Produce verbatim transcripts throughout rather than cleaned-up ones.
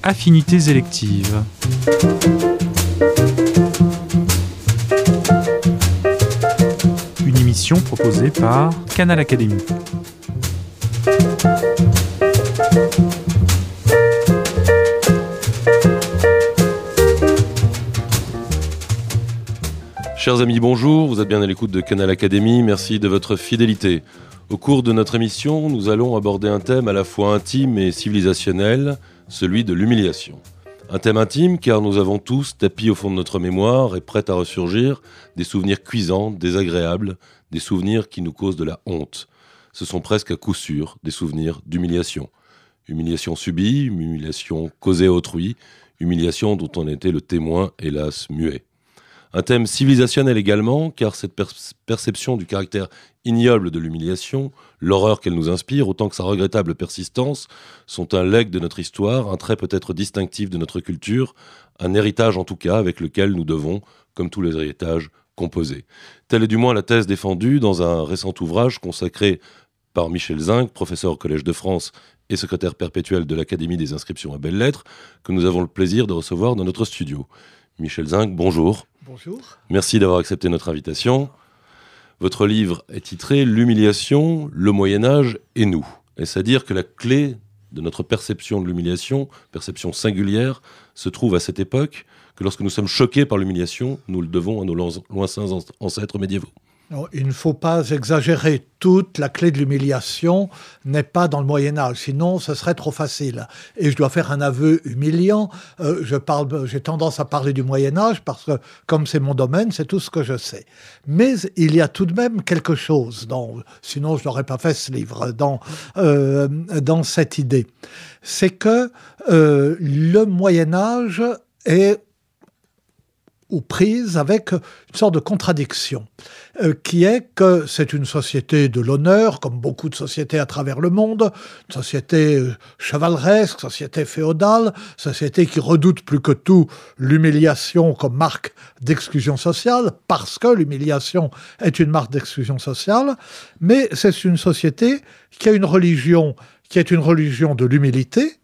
Affinités électives. Une émission proposée par Canal Académie. Chers amis, bonjour, vous êtes bien à l'écoute de Canal Académie, merci de votre fidélité. Au cours de notre émission, nous allons aborder un thème à la fois intime et civilisationnel, celui de l'humiliation. Un thème intime car nous avons tous, tapis au fond de notre mémoire et prêts à ressurgir, des souvenirs cuisants, désagréables, des souvenirs qui nous causent de la honte. Ce sont presque à coup sûr des souvenirs d'humiliation. Humiliation subie, humiliation causée à autrui, humiliation dont on était le témoin, hélas, muet. Un thème civilisationnel également, car cette per- perception du caractère ignoble de l'humiliation, l'horreur qu'elle nous inspire, autant que sa regrettable persistance, sont un legs de notre histoire, un trait peut-être distinctif de notre culture, un héritage en tout cas avec lequel nous devons, comme tous les héritages, composer. Telle est du moins la thèse défendue dans un récent ouvrage consacré par Michel Zinc, professeur au Collège de France et secrétaire perpétuel de l'Académie des inscriptions à belles-lettres, que nous avons le plaisir de recevoir dans notre studio. Michel Zinc, bonjour. Bonjour. Merci d'avoir accepté notre invitation. Votre livre est titré « L'humiliation, le Moyen-Âge et nous ». Est-ce à dire que la clé de notre perception de l'humiliation, perception singulière, se trouve à cette époque, que lorsque nous sommes choqués par l'humiliation, nous le devons à nos lointains ancêtres médiévaux ? Non, il ne faut pas exagérer. Toute la clé de l'humiliation n'est pas dans le Moyen-Âge, sinon ce serait trop facile. Et je dois faire un aveu humiliant. Euh, je parle, j'ai tendance à parler du Moyen-Âge parce que, comme c'est mon domaine, c'est tout ce que je sais. Mais il y a tout de même quelque chose, dans, sinon je n'aurais pas fait ce livre, dans, euh, dans cette idée. C'est que euh, le Moyen-Âge est aux prises avec une sorte de contradiction, euh, qui est que c'est une société de l'honneur, comme beaucoup de sociétés à travers le monde, une société euh, chevaleresque, société féodale, société qui redoute plus que tout l'humiliation comme marque d'exclusion sociale, parce que l'humiliation est une marque d'exclusion sociale, mais c'est une société qui a une religion, qui est une religion de l'humilité,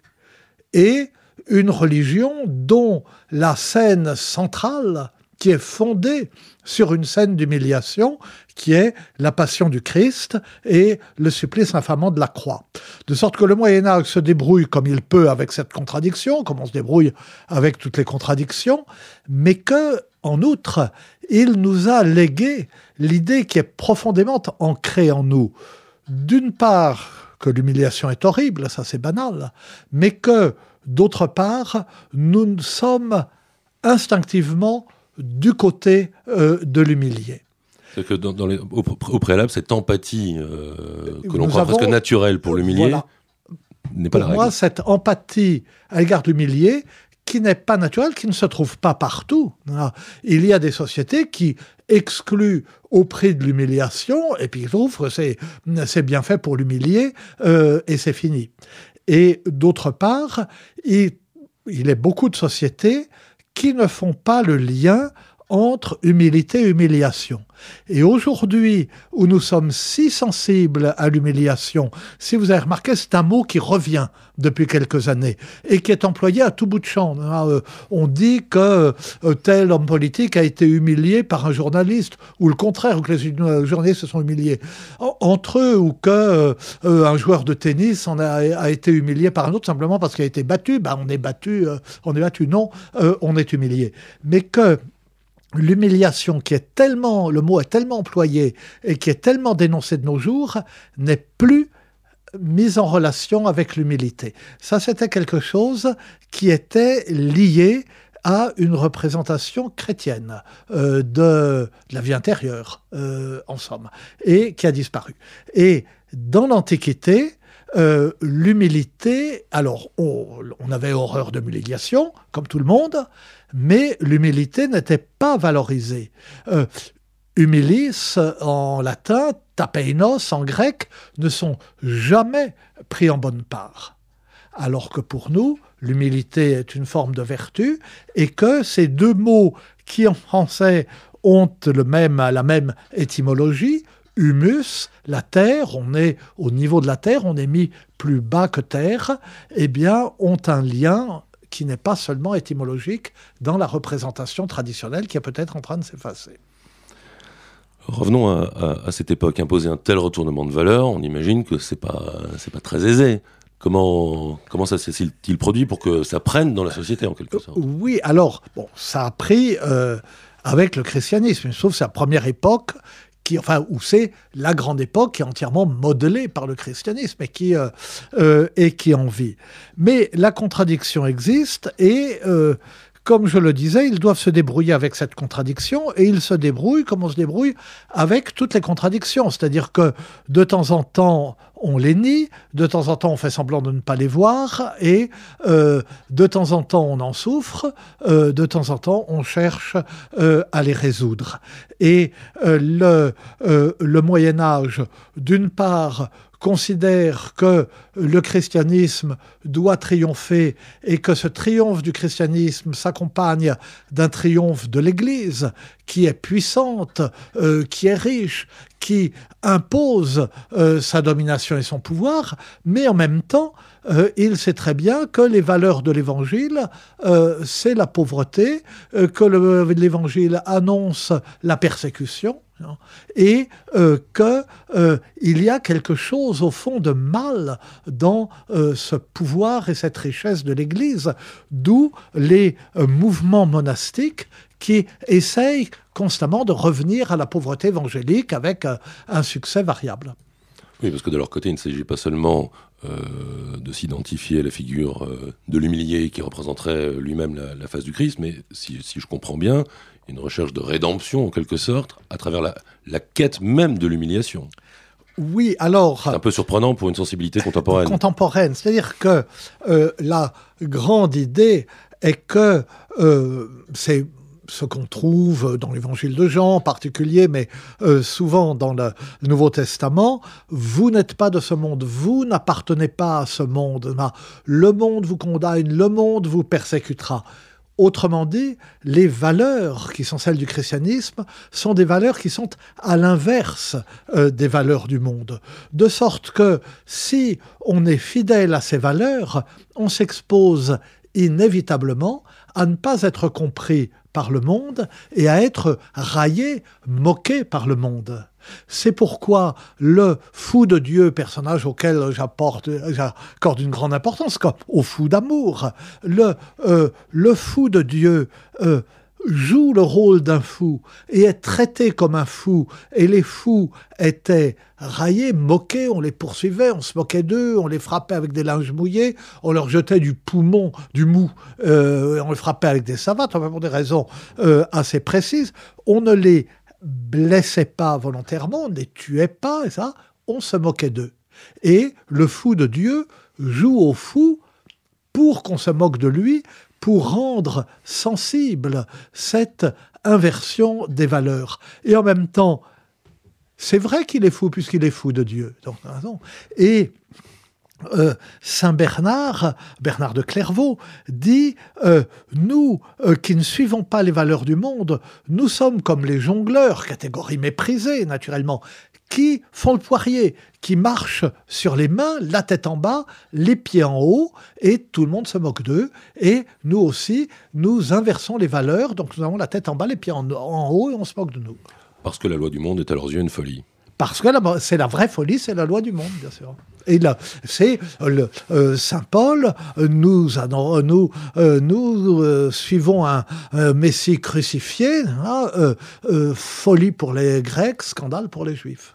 et une religion dont la scène centrale, qui est fondée sur une scène d'humiliation, qui est la passion du Christ et le supplice infamant de la croix. De sorte que le Moyen-Âge se débrouille comme il peut avec cette contradiction, comme on se débrouille avec toutes les contradictions, mais que, en outre, il nous a légué l'idée qui est profondément ancrée en nous. D'une part, que l'humiliation est horrible, ça c'est banal, mais que d'autre part, nous sommes instinctivement du côté euh, de l'humilié. C'est que dans, dans les, au, au préalable, cette empathie euh, que l'on nous croit avons, presque naturelle pour l'humilié voilà, n'est pas pour la règle. moi, cette empathie à l'égard de l'humilié, qui n'est pas naturelle, qui ne se trouve pas partout. Il y a des sociétés qui excluent au prix de l'humiliation, et puis ils trouvent que c'est, c'est bien fait pour l'humilier, euh, et c'est fini. Et d'autre part, il, il y a beaucoup de sociétés qui ne font pas le lien entre humilité et humiliation. Et aujourd'hui, où nous sommes si sensibles à l'humiliation, si vous avez remarqué, c'est un mot qui revient depuis quelques années et qui est employé à tout bout de champ. On dit que tel homme politique a été humilié par un journaliste, ou le contraire, ou que les journalistes se sont humiliés entre eux, ou que euh, un joueur de tennis en a, a été humilié par un autre simplement parce qu'il a été battu. Ben, on est battu, euh, on est battu. Non, euh, on est humilié. Mais que l'humiliation qui est tellement, le mot est tellement employé et qui est tellement dénoncé de nos jours, n'est plus mise en relation avec l'humilité. Ça, c'était quelque chose qui était lié à une représentation chrétienne euh, de, de la vie intérieure, euh, en somme, et qui a disparu. Et dans l'Antiquité, Euh, l'humilité, alors on, on avait horreur de l'humiliation, comme tout le monde, mais l'humilité n'était pas valorisée. Euh, humilis en latin, tapeinos en grec, ne sont jamais pris en bonne part. Alors que pour nous, l'humilité est une forme de vertu, et que ces deux mots qui en français ont le même, la même étymologie, humus, la terre, on est au niveau de la terre, on est mis plus bas que terre, eh bien, ont un lien qui n'est pas seulement étymologique dans la représentation traditionnelle qui est peut-être en train de s'effacer. Revenons à, à, à cette époque. Imposer un tel retournement de valeur, on imagine que c'est pas, c'est pas très aisé. Comment, comment ça s'est-il produit pour que ça prenne dans la société, en quelque sorte ? Oui, alors, bon, ça a pris euh, avec le christianisme. Sauf que c'est la première époque qui, enfin, où c'est la grande époque qui est entièrement modelée par le christianisme et qui, euh, euh, et qui en vit. Mais la contradiction existe et... Euh, Comme je le disais, ils doivent se débrouiller avec cette contradiction et ils se débrouillent comme on se débrouille avec toutes les contradictions. C'est-à-dire que de temps en temps, on les nie, de temps en temps, on fait semblant de ne pas les voir et euh, de temps en temps, on en souffre, euh, de temps en temps, on cherche euh, à les résoudre. Et euh, le, euh, le Moyen-Âge, d'une part, considère que le christianisme doit triompher et que ce triomphe du christianisme s'accompagne d'un triomphe de l'Église qui est puissante, euh, qui est riche, qui impose euh, sa domination et son pouvoir, mais en même temps, euh, il sait très bien que les valeurs de l'Évangile, euh, c'est la pauvreté, euh, que le, l'Évangile annonce la persécution, et euh, qu'il euh, y a quelque chose au fond de mal dans euh, ce pouvoir et cette richesse de l'Église, d'où les euh, mouvements monastiques qui essayent constamment de revenir à la pauvreté évangélique avec euh, un succès variable. Oui, parce que de leur côté, il ne s'agit pas seulement euh, de s'identifier à la figure euh, de l'humilié qui représenterait lui-même la, la face du Christ, mais si, si je comprends bien, une recherche de rédemption, en quelque sorte, à travers la, la quête même de l'humiliation. Oui, alors... C'est un peu surprenant pour une sensibilité contemporaine. Contemporaine, c'est-à-dire que euh, la grande idée est que euh, c'est ce qu'on trouve dans l'évangile de Jean en particulier, mais euh, souvent dans le Nouveau Testament, vous n'êtes pas de ce monde, vous n'appartenez pas à ce monde. Le monde vous condamne, le monde vous persécutera. Autrement dit, les valeurs qui sont celles du christianisme sont des valeurs qui sont à l'inverse euh, des valeurs du monde. De sorte que si on est fidèle à ces valeurs, on s'expose inévitablement à ne pas être compris par le monde et à être raillé, moqué par le monde. C'est pourquoi le fou de Dieu, personnage auquel j'apporte, j'accorde une grande importance, comme au fou d'amour, le, euh, le fou de Dieu euh, joue le rôle d'un fou et est traité comme un fou, et les fous étaient raillés, moqués, on les poursuivait, on se moquait d'eux, on les frappait avec des linges mouillés, on leur jetait du poumon, du mou, euh, on les frappait avec des savates, enfin pour des raisons euh, assez précises. On ne les blessait pas volontairement, on ne les tuait pas, et ça, on se moquait d'eux. Et le fou de Dieu joue au fou pour qu'on se moque de lui, pour rendre sensible cette inversion des valeurs. Et en même temps, c'est vrai qu'il est fou, puisqu'il est fou de Dieu. Donc, et euh, Saint Bernard, Bernard de Clairvaux, dit euh, « Nous, euh, qui ne suivons pas les valeurs du monde, nous sommes comme les jongleurs, catégorie méprisée, naturellement, qui font le poirier, qui marchent sur les mains, la tête en bas, les pieds en haut, et tout le monde se moque d'eux. Et nous aussi, nous inversons les valeurs, donc nous avons la tête en bas, les pieds en, en haut, et on se moque de nous. » Parce que la loi du monde est à leurs yeux une folie. Parce que la, c'est la vraie folie, c'est la loi du monde, bien sûr. Et là, c'est le, euh, Saint Paul, nous, nous, nous, euh, nous euh, suivons un, un Messie crucifié, hein, euh, euh, folie pour les Grecs, scandale pour les Juifs.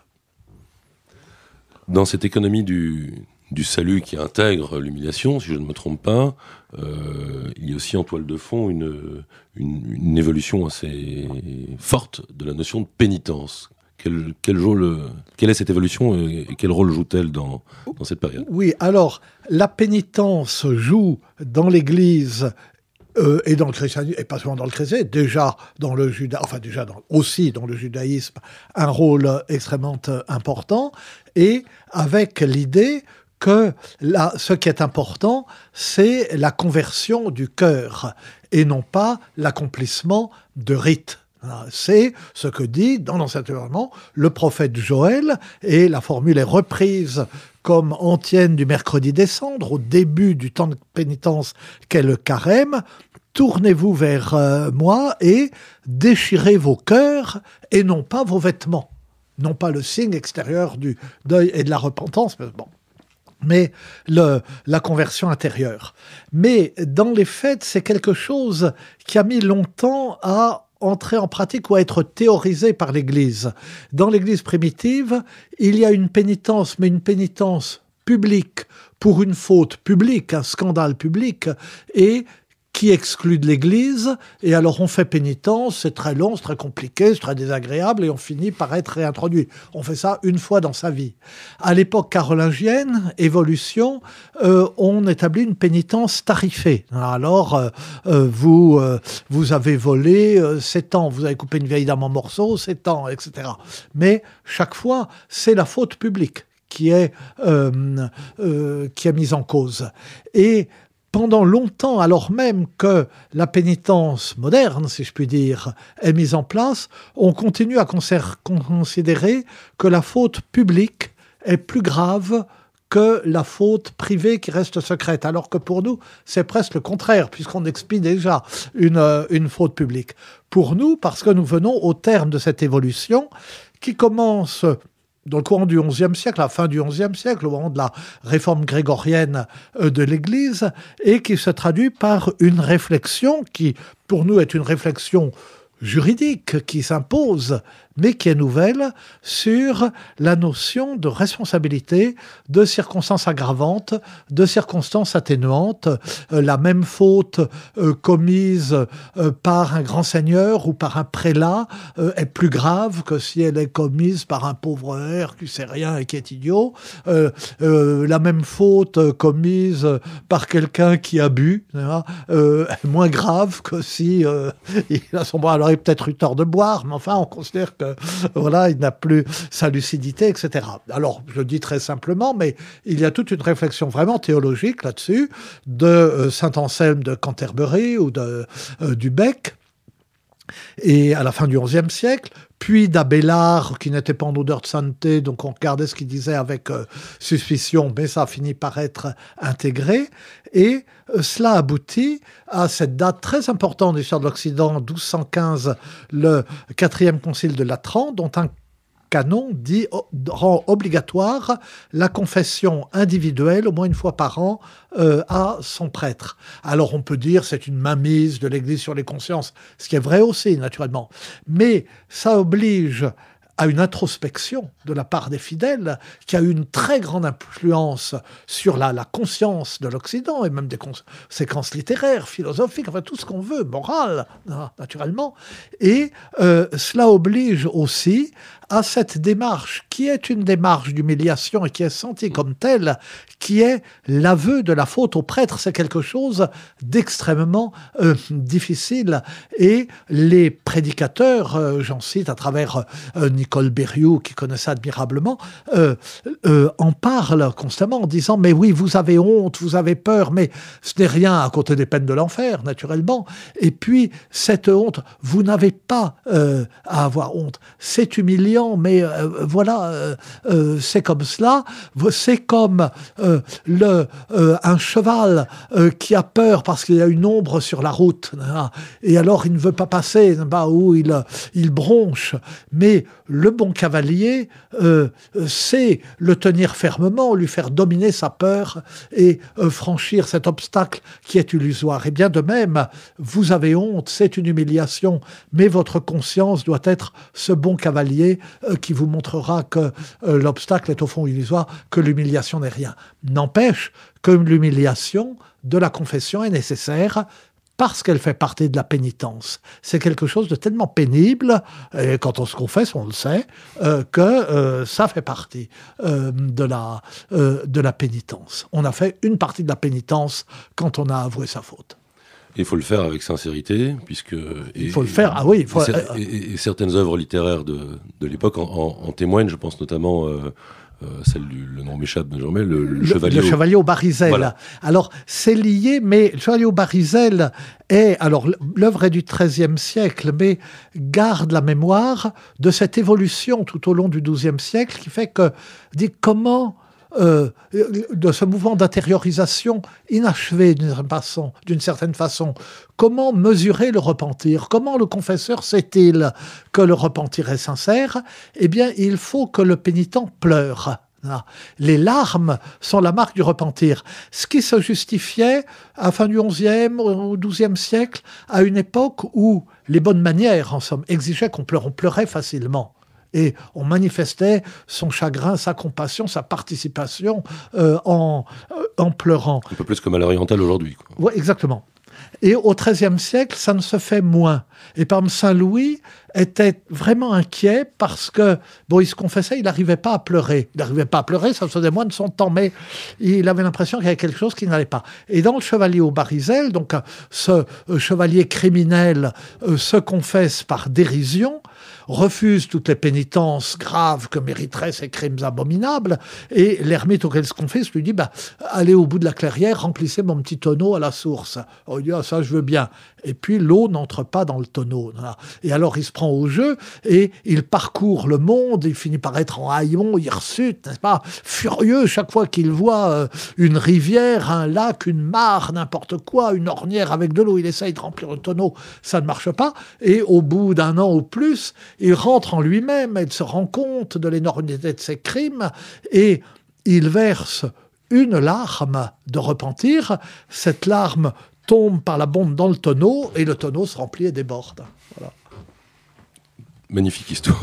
Dans cette économie du, du salut qui intègre l'humiliation, si je ne me trompe pas, euh, il y a aussi en toile de fond une, une, une évolution assez forte de la notion de pénitence. Quel, quel rôle, quelle est cette évolution et quel rôle joue-t-elle dans, dans cette période ? Oui, alors, la pénitence joue dans l'Église euh, et dans le christianisme, et pas seulement dans le christianisme, déjà dans le juda, enfin déjà dans, aussi dans le judaïsme, un rôle extrêmement important, et avec l'idée que là, ce qui est important, c'est la conversion du cœur, et non pas l'accomplissement de rites. C'est ce que dit dans l'Ancien Testament le prophète Joël, et la formule est reprise comme antienne du mercredi des cendres, au début du temps de pénitence qu'est le carême. Tournez-vous vers euh, moi et déchirez vos cœurs et non pas vos vêtements. Non pas le signe extérieur du deuil et de la repentance, mais bon. mais le, la conversion intérieure. Mais dans les faits, c'est quelque chose qui a mis longtemps à entrer en pratique ou à être théorisé par l'Église. Dans l'Église primitive, il y a une pénitence, mais une pénitence publique pour une faute publique, un scandale public, et qui exclut de l'Église, et alors on fait pénitence, c'est très long, c'est très compliqué, c'est très désagréable, et on finit par être réintroduit. On fait ça une fois dans sa vie. À l'époque carolingienne, évolution, euh, on établit une pénitence tarifée. Alors, euh, euh, vous, euh, vous avez volé euh, sept ans, vous avez coupé une vieille dame en morceaux, sept ans, et cetera. Mais chaque fois, c'est la faute publique qui est, euh, euh, qui est mise en cause. Et pendant longtemps, alors même que la pénitence moderne, si je puis dire, est mise en place, on continue à considérer que la faute publique est plus grave que la faute privée qui reste secrète. Alors que pour nous, c'est presque le contraire, puisqu'on expie déjà une, une faute publique. Pour nous, parce que nous venons au terme de cette évolution qui commence dans le courant du onzième siècle, à la fin du onzième siècle, au moment de la réforme grégorienne de l'Église, et qui se traduit par une réflexion qui, pour nous, est une réflexion juridique qui s'impose, mais qui est nouvelle, sur la notion de responsabilité, de circonstances aggravantes, de circonstances atténuantes. Euh, la même faute euh, commise euh, par un grand seigneur ou par un prélat euh, est plus grave que si elle est commise par un pauvre hère qui sait rien et qui est idiot. Euh, euh, la même faute euh, commise par quelqu'un qui a bu euh, est moins grave que si euh, il a son bras. Alors il a peut-être eu tort de boire, mais enfin on considère que voilà, il n'a plus sa lucidité, et cetera. Alors, je le dis très simplement, mais il y a toute une réflexion vraiment théologique là-dessus, de euh, saint Anselme de Canterbury ou de, euh, du Bec, et à la fin du onzième siècle, puis d'Abélard, qui n'était pas en odeur de sainteté, donc on regardait ce qu'il disait avec euh, suspicion, mais ça a fini par être intégré, et euh, cela aboutit à cette date très importante de l'histoire de l'Occident, douze cent quinze, le quatrième concile de Latran, dont un canon dit, rend obligatoire la confession individuelle au moins une fois par an euh, à son prêtre. Alors on peut dire c'est une mainmise de l'Église sur les consciences, ce qui est vrai aussi naturellement, mais ça oblige à une introspection de la part des fidèles qui a eu une très grande influence sur la, la conscience de l'Occident et même des conséquences littéraires, philosophiques, enfin tout ce qu'on veut, morales, naturellement. Et euh, cela oblige aussi à cette démarche qui est une démarche d'humiliation et qui est sentie comme telle, qui est l'aveu de la faute au prêtre. C'est quelque chose d'extrêmement euh, difficile. Et les prédicateurs, euh, j'en cite à travers euh, Nicole Berrioux, qui connaît ça admirablement, euh, euh, en parle constamment en disant « Mais oui, vous avez honte, vous avez peur, mais ce n'est rien à côté des peines de l'enfer, naturellement. Et puis, cette honte, vous n'avez pas euh, à avoir honte. C'est humiliant. Mais euh, voilà, euh, euh, c'est comme cela. C'est comme euh, le, euh, un cheval euh, qui a peur parce qu'il y a une ombre sur la route. Hein, et alors, il ne veut pas passer, bah, où il, il bronche. Mais le bon cavalier euh, sait le tenir fermement, lui faire dominer sa peur et euh, franchir cet obstacle qui est illusoire. Et bien de même, vous avez honte, c'est une humiliation, mais votre conscience doit être ce bon cavalier euh, qui vous montrera que euh, l'obstacle est au fond illusoire, que l'humiliation n'est rien. N'empêche que l'humiliation de la confession est nécessaire parce qu'elle fait partie de la pénitence. C'est quelque chose de tellement pénible, et quand on se confesse, on le sait, euh, que euh, ça fait partie euh, de, la, euh, de la pénitence. On a fait une partie de la pénitence quand on a avoué sa faute. Il faut le faire avec sincérité, puisque... Et, il faut le faire, ah oui. Il faut, et, et, et certaines œuvres littéraires de, de l'époque en, en, en témoignent, je pense notamment... Euh, euh, celle du, le nom m'échappe de jamais, le, le, le chevalier, le au... chevalier au barisel. Voilà. Alors, c'est lié, mais le chevalier au barisel est, alors l'œuvre est du XIIIe siècle, mais garde la mémoire de cette évolution tout au long du douzième siècle qui fait que, dit comment... Euh, de ce mouvement d'intériorisation inachevé d'une certaine façon, d'une certaine façon. Comment mesurer le repentir? Comment le confesseur sait-il que le repentir est sincère? Eh bien, il faut que le pénitent pleure. Les larmes sont la marque du repentir. Ce qui se justifiait à la fin du onzième, au douzième siècle, à une époque où les bonnes manières, en somme, exigeaient qu'on pleure. On pleurait facilement. Et on manifestait son chagrin, sa compassion, sa participation euh, en, euh, en pleurant. Un peu plus comme à l'orientale aujourd'hui. Oui, exactement. Et au XIIIe siècle, ça ne se fait moins. Et par exemple, Saint-Louis était vraiment inquiet parce que, bon, il se confessait, il n'arrivait pas à pleurer. Il n'arrivait pas à pleurer, ça faisait moins de son temps, mais il avait l'impression qu'il y avait quelque chose qui n'allait pas. Et dans le chevalier au barisel, donc ce euh, chevalier criminel euh, se confesse par dérision, refuse toutes les pénitences graves que mériteraient ces crimes abominables, et l'ermite auquel il se confesse lui dit bah, « Allez au bout de la clairière, remplissez mon petit tonneau à la source. » On dit ah, « Ça, je veux bien. » Et puis, l'eau n'entre pas dans le tonneau. Et alors, il se prend au jeu, et il parcourt le monde, il finit par être en haillons, hirsute, n'est-ce pas, furieux chaque fois qu'il voit euh, une rivière, un lac, une mare, n'importe quoi, une ornière avec de l'eau. Il essaye de remplir le tonneau, ça ne marche pas. Et au bout d'un an ou plus, il rentre en lui-même, il se rend compte de l'énormité de ses crimes, et il verse une larme de repentir. Cette larme tombe par la bombe dans le tonneau, et le tonneau se remplit et déborde. Voilà. Magnifique histoire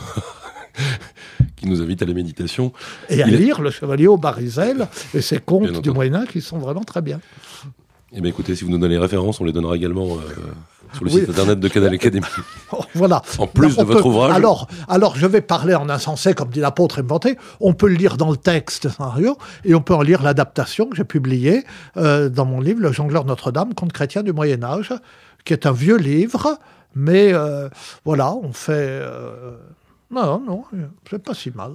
qui nous invite à la méditation. Et à il lire est... Le Chevalier au barisel et ses contes bien du Moyen-Âge qui sont vraiment très bien. Eh bien écoutez, si vous nous donnez les références, on les donnera également euh, sur le oui. site internet de Canal Académie. Voilà. En plus Là, de votre peut... ouvrage. Alors, alors, je vais parler en insensé, comme dit l'apôtre inventé. On peut le lire dans le texte scénario, et on peut en lire l'adaptation que j'ai publiée euh, dans mon livre, Le jongleur Notre-Dame, conte chrétien du Moyen-Âge, qui est un vieux livre, mais euh, voilà, on fait... Euh... Non, non, c'est pas si mal.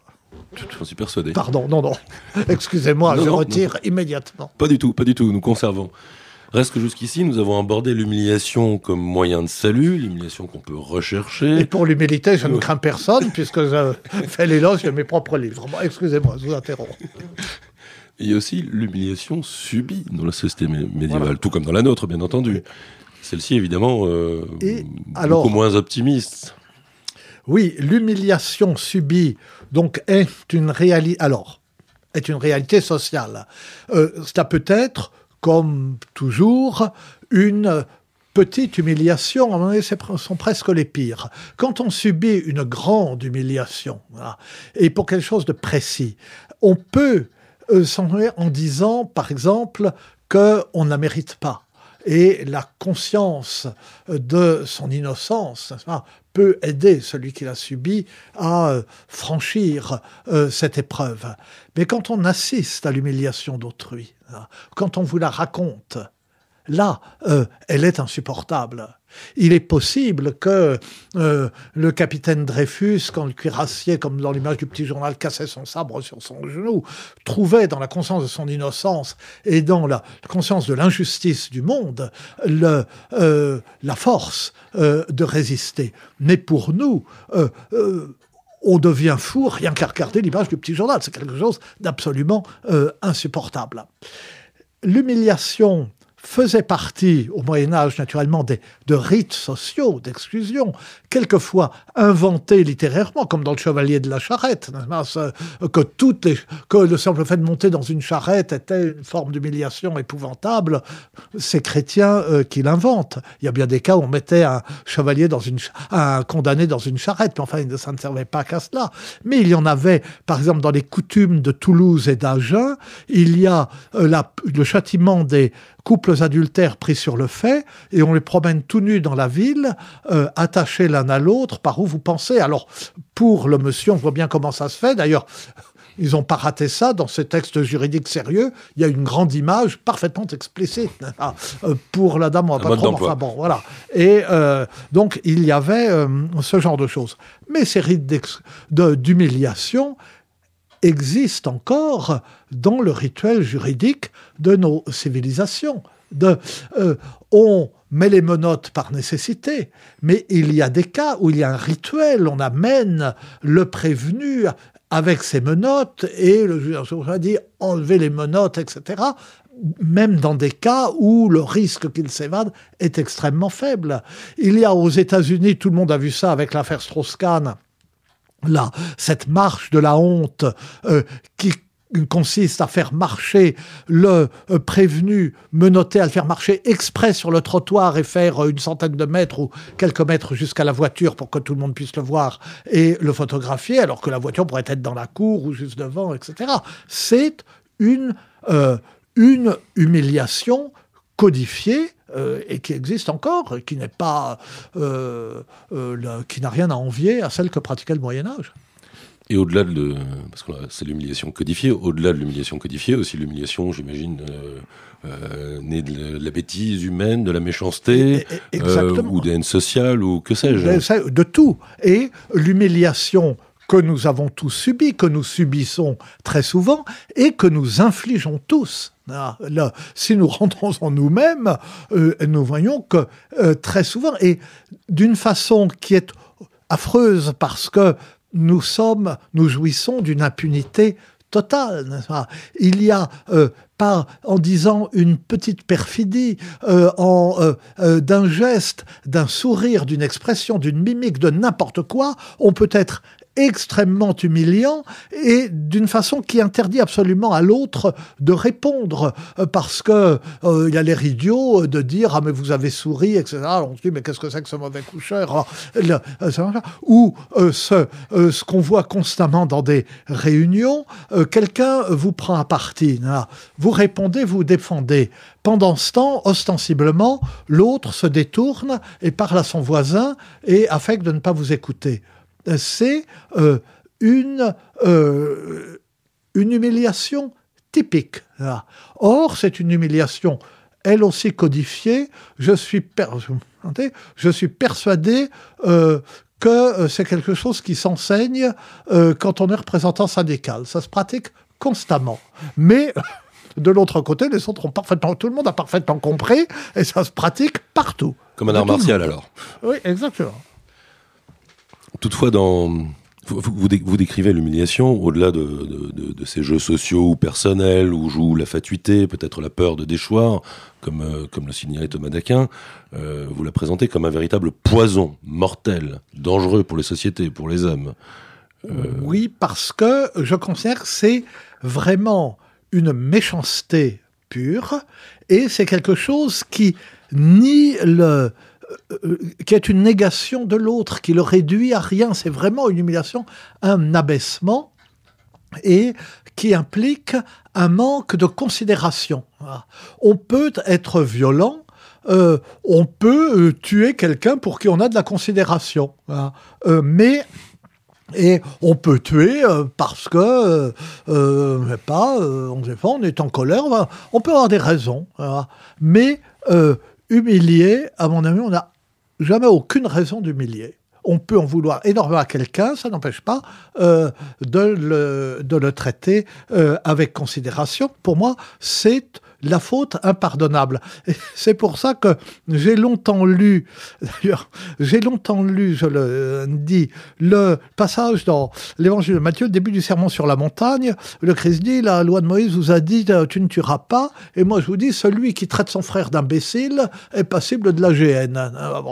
J'en suis persuadé. Pardon, non, non. Excusez-moi, non, je non, retire non. immédiatement. Pas du tout, pas du tout, nous conservons. Reste que jusqu'ici, nous avons abordé l'humiliation comme moyen de salut, l'humiliation qu'on peut rechercher. Et pour l'humilité, je ne crains personne, puisque je fais l'éloge de mes propres livres. Bon, excusez-moi, je vous interromps. Il y a aussi l'humiliation subie dans la société médiévale, voilà. Tout comme dans la nôtre, bien entendu. Celle-ci, évidemment, euh, Et beaucoup alors, moins optimiste. Oui, l'humiliation subie donc est une réalité. Alors, est une réalité sociale. Euh, ça peut être, comme toujours, une petite humiliation. À un moment donné, ce sont presque les pires. Quand on subit une grande humiliation, voilà, et pour quelque chose de précis, on peut euh, s'en aller en disant, par exemple, qu'on ne la mérite pas. Et la conscience de son innocence, n'est-ce pas, peut aider celui qui l'a subi à euh, franchir euh, cette épreuve. Mais quand on assiste à l'humiliation d'autrui, hein, quand on vous la raconte, là, euh, elle est insupportable. Il est possible que euh, le capitaine Dreyfus, quand le cuirassier, comme dans l'image du petit journal, cassait son sabre sur son genou, trouvait dans la conscience de son innocence et dans la conscience de l'injustice du monde le, euh, la force euh, de résister. Mais pour nous, euh, euh, on devient fou rien qu'à regarder l'image du petit journal. C'est quelque chose d'absolument euh, insupportable. L'humiliation faisait partie, au Moyen-Âge, naturellement, des, de rites sociaux, d'exclusion, quelquefois inventés littérairement, comme dans le Chevalier de la Charrette, que, toutes les, que le simple fait de monter dans une charrette était une forme d'humiliation épouvantable. C'est chrétien euh, qui l'invente. Il y a bien des cas où on mettait un chevalier dans une, un condamné dans une charrette, mais enfin, ça ne servait pas qu'à cela. Mais il y en avait, par exemple, dans les coutumes de Toulouse et d'Agen, il y a euh, la, le châtiment des couples adultères pris sur le fait, et on les promène tout nus dans la ville, euh, attachés l'un à l'autre, par où vous pensez. Alors, pour le monsieur, on voit bien comment ça se fait. D'ailleurs, ils n'ont pas raté ça dans ces textes juridiques sérieux. Il y a une grande image parfaitement explicite. Ah, euh, pour la dame, on va pas trop, enfin bon, voilà. Et euh, donc, il y avait euh, ce genre de choses. Mais ces rites de, d'humiliation existe encore dans le rituel juridique de nos civilisations. De, euh, on met les menottes par nécessité, mais il y a des cas où il y a un rituel, on amène le prévenu avec ses menottes et le juge a dit enlever les menottes, et cetera, même dans des cas où le risque qu'il s'évade est extrêmement faible. Il y a aux États-Unis, tout le monde a vu ça avec l'affaire Strauss-Kahn, là, cette marche de la honte euh, qui consiste à faire marcher le euh, prévenu menotté, à le faire marcher exprès sur le trottoir et faire euh, une centaine de mètres ou quelques mètres jusqu'à la voiture pour que tout le monde puisse le voir et le photographier, alors que la voiture pourrait être dans la cour ou juste devant, et cetera. C'est une, euh, une humiliation codifiée euh, et qui existe encore, et qui n'est pas, euh, euh, le, qui n'a rien à envier à celle que pratiquait le Moyen-Âge. Et au-delà de... Parce que c'est l'humiliation codifiée. Au-delà de l'humiliation codifiée, aussi l'humiliation, j'imagine, euh, euh, née de la bêtise humaine, de la méchanceté, euh, ou des haines sociales, ou que sais-je. De tout. Et l'humiliation que nous avons tous subie, que nous subissons très souvent, et que nous infligeons tous. Ah, là, si nous rentrons en nous-mêmes, euh, nous voyons que euh, très souvent, et d'une façon qui est affreuse, parce que nous sommes, nous jouissons d'une impunité totale, n'est-ce pas ? Il y a, euh, par, en disant une petite perfidie, euh, en, euh, euh, d'un geste, d'un sourire, d'une expression, d'une mimique, de n'importe quoi, on peut être extrêmement humiliant et d'une façon qui interdit absolument à l'autre de répondre euh, parce que euh, il y a l'air idiot de dire « Ah, mais vous avez souri », et cetera. Alors on se dit « Mais qu'est-ce que c'est que ce mauvais coucheur ?» Alors, le, euh, Ou euh, ce, euh, ce qu'on voit constamment dans des réunions, euh, quelqu'un vous prend à partie. Là. Vous répondez, vous défendez. Pendant ce temps, ostensiblement, l'autre se détourne et parle à son voisin et affecte de ne pas vous écouter. C'est euh, une, euh, une humiliation typique. Là. Or, c'est une humiliation, elle aussi codifiée. Je suis, per... je suis persuadé euh, que c'est quelque chose qui s'enseigne euh, quand on est représentant syndical. Ça se pratique constamment. Mais... De l'autre côté, les autres ont parfaitement, tout le monde a parfaitement compris, et ça se pratique partout. Comme un art martial, alors. Oui, exactement. Toutefois, dans... vous, vous, vous décrivez l'humiliation au-delà de, de, de, de ces jeux sociaux ou personnels où joue la fatuité, peut-être la peur de déchoir, comme, euh, comme le signalait Thomas d'Aquin. Euh, vous la présentez comme un véritable poison mortel, dangereux pour les sociétés, pour les hommes. Euh... Oui, parce que je considère que c'est vraiment une méchanceté pure, et c'est quelque chose qui nie le... Euh, qui est une négation de l'autre, qui le réduit à rien. C'est vraiment une humiliation, un abaissement, et qui implique un manque de considération. On peut être violent, euh, on peut euh, tuer quelqu'un pour qui on a de la considération, euh, mais... Et on peut tuer euh, parce que, euh, euh, pas, euh, on sait pas, on est en colère, on peut avoir des raisons. Voilà. Mais euh, humilier, à mon avis, on n'a jamais aucune raison d'humilier. On peut en vouloir énormément à quelqu'un, ça n'empêche pas euh, de, le, de le traiter euh, avec considération. Pour moi, c'est la faute impardonnable. Et c'est pour ça que j'ai longtemps lu, d'ailleurs, j'ai longtemps lu, je le dis, le passage dans l'évangile de Matthieu, le début du sermon sur la montagne. Le Christ dit, la loi de Moïse vous a dit, tu ne tueras pas. Et moi, je vous dis, celui qui traite son frère d'imbécile est passible de la G N.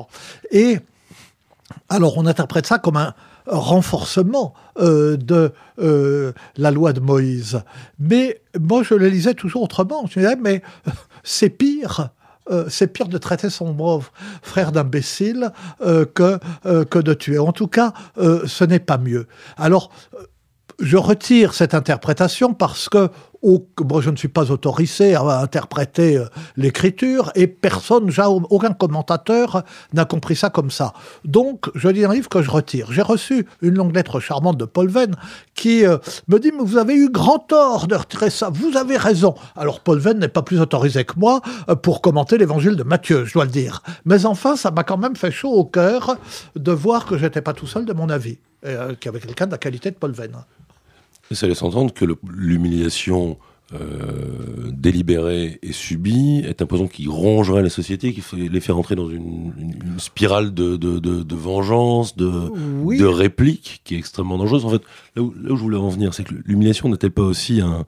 Et alors, on interprète ça comme un renforcement euh, de euh, la loi de Moïse. Mais moi, je le lisais toujours autrement. Je me disais, mais euh, c'est pire. Euh, c'est pire de traiter son frère d'imbécile euh, que, euh, que de tuer. En tout cas, euh, ce n'est pas mieux. Alors, je retire cette interprétation parce que au, bon, je ne suis pas autorisé à interpréter euh, l'écriture et personne, aucun commentateur n'a compris ça comme ça. Donc, je lis un livre que je retire. J'ai reçu une longue lettre charmante de Paul Venn qui euh, me dit « Mais vous avez eu grand tort de retirer ça, vous avez raison ». Alors, Paul Venn n'est pas plus autorisé que moi euh, pour commenter l'évangile de Matthieu, je dois le dire. Mais enfin, ça m'a quand même fait chaud au cœur de voir que je n'étais pas tout seul de mon avis, euh, qu'il y avait quelqu'un de la qualité de Paul Venn. Et ça laisse entendre que le, l'humiliation euh, délibérée et subie est un poison qui rongerait la société, qui fait, les fait rentrer dans une, une, une spirale de, de, de, de vengeance, de, Oui. de réplique, qui est extrêmement dangereuse. En fait, là où, là où je voulais en venir, c'est que l'humiliation n'est-elle pas aussi un,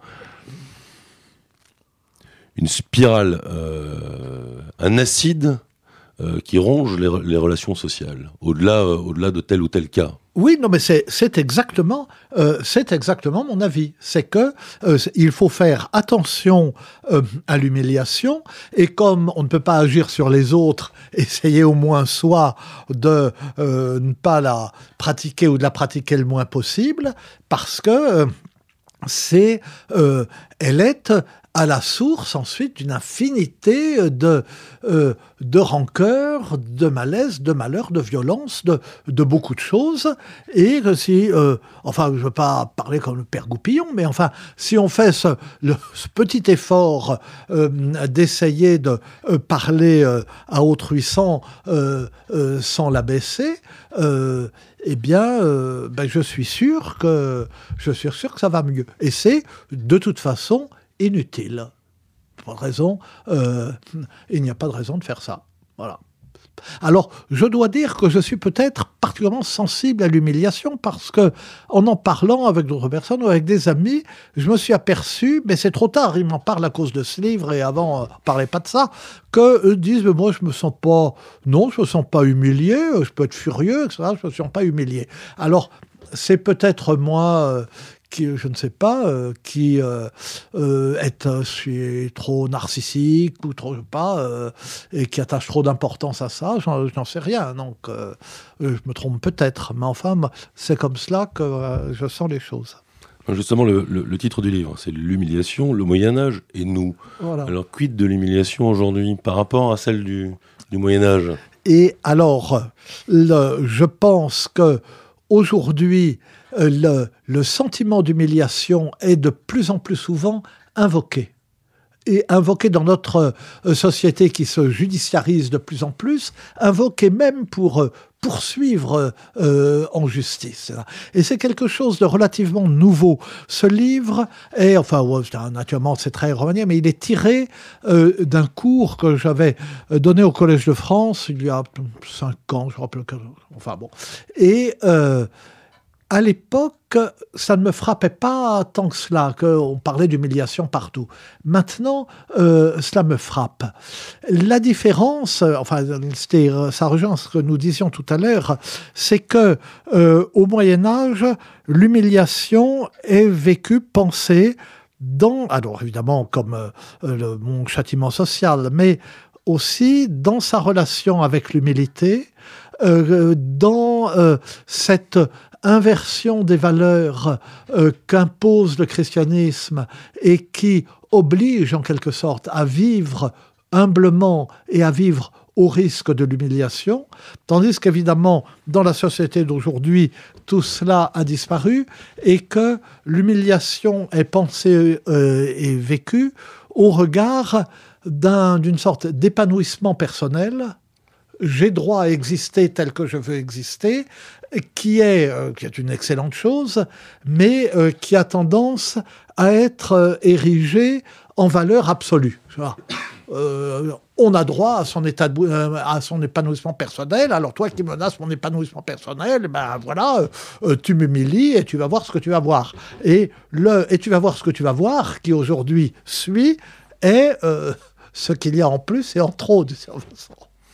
une spirale, euh, un acide euh, qui ronge les, les relations sociales, au-delà, euh, au-delà de tel ou tel cas? Oui, non, mais c'est, c'est exactement, euh, c'est exactement mon avis. C'est que euh, il faut faire attention euh, à l'humiliation, et comme on ne peut pas agir sur les autres, essayer au moins soi de euh, ne pas la pratiquer ou de la pratiquer le moins possible, parce que euh, c'est, euh, elle est à la source ensuite d'une infinité de, euh, de rancœur, de malaise, de malheur, de violence, de, de beaucoup de choses. Et que si, euh, enfin, je ne veux pas parler comme le père Goupillon, mais enfin, si on fait ce, le, ce petit effort euh, d'essayer de euh, parler euh, à autrui sans, euh, euh, sans l'abaisser, euh, eh bien, euh, ben, je suis sûr que je suis sûr que ça va mieux. Et c'est, de toute façon, inutile. Pas de raison, euh, il n'y a pas de raison de faire ça. Voilà. Alors, je dois dire que je suis peut-être particulièrement sensible à l'humiliation, parce que, en en parlant avec d'autres personnes ou avec des amis, je me suis aperçu, mais c'est trop tard, ils m'en parlent à cause de ce livre, et avant, on ne parlait pas de ça, qu'eux disent, mais moi, je me sens pas, non, je me sens pas humilié, je peux être furieux, et cetera, je me sens pas humilié. Alors, c'est peut-être moi... Euh, qui, je ne sais pas, euh, qui euh, euh, est euh, suis trop narcissique ou trop, je sais pas, euh, et qui attache trop d'importance à ça, j'en, j'en sais rien. Donc, euh, je me trompe peut-être, mais enfin, c'est comme cela que euh, je sens les choses. Justement, le, le, le titre du livre, c'est l'humiliation, le Moyen-Âge et nous. Voilà. Alors, quid de l'humiliation aujourd'hui par rapport à celle du, du Moyen-Âge ? Et alors, le, je pense que aujourd'hui, le, le sentiment d'humiliation est de plus en plus souvent invoqué. Et invoqué dans notre société qui se judiciarise de plus en plus, invoqué même pour poursuivre euh, en justice. Et c'est quelque chose de relativement nouveau. Ce livre est, enfin, ouais, naturellement, c'est très romanien, mais il est tiré euh, d'un cours que j'avais donné au Collège de France il y a cinq ans, je me rappelle, enfin bon. Et... Euh, à l'époque, ça ne me frappait pas tant que cela, qu'on parlait d'humiliation partout. Maintenant, euh, cela me frappe. La différence, enfin, c'était, ça rejoint ce que nous disions tout à l'heure, c'est que euh, au Moyen-Âge, l'humiliation est vécue, pensée dans, alors évidemment comme euh, le, mon châtiment social, mais aussi dans sa relation avec l'humilité, euh, dans euh, cette inversion des valeurs euh, qu'impose le christianisme et qui oblige en quelque sorte à vivre humblement et à vivre au risque de l'humiliation, tandis qu'évidemment, dans la société d'aujourd'hui, tout cela a disparu et que l'humiliation est pensée euh, et vécue au regard d'un, d'une sorte d'épanouissement personnel. J'ai droit à exister tel que je veux exister, qui est, euh, qui est une excellente chose, mais euh, qui a tendance à être euh, érigé en valeur absolue. Euh, on a droit à son, état de, euh, à son épanouissement personnel, alors toi qui menaces mon épanouissement personnel, ben voilà, euh, tu m'humilies et tu vas voir ce que tu vas voir. Et, le, et tu vas voir ce que tu vas voir, qui aujourd'hui suit, est euh, ce qu'il y a en plus et en trop du service.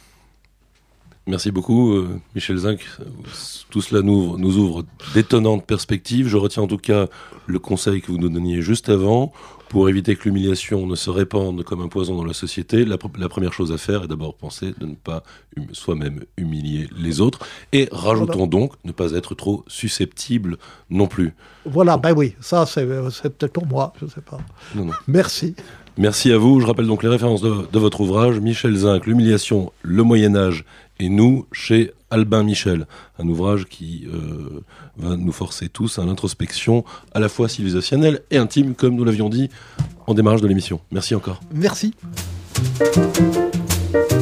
Merci beaucoup, euh, Michel Zinc. Tout cela nous, nous ouvre d'étonnantes perspectives. Je retiens en tout cas le conseil que vous nous donniez juste avant. Pour éviter que l'humiliation ne se répande comme un poison dans la société, la, la première chose à faire est d'abord penser de ne pas hum, soi-même humilier les autres. Et rajoutons voilà. donc ne pas être trop susceptible non plus. Voilà, ben oui, ça c'est, c'est peut-être pour moi, je ne sais pas. Non, non. Merci. Merci à vous. Je rappelle donc les références de, de votre ouvrage, Michel Zinc, l'humiliation, le Moyen-Âge et nous, chez Albin Michel. Un ouvrage qui euh, va nous forcer tous à l'introspection à la fois civilisationnelle et intime, comme nous l'avions dit en démarrage de l'émission. Merci encore. Merci.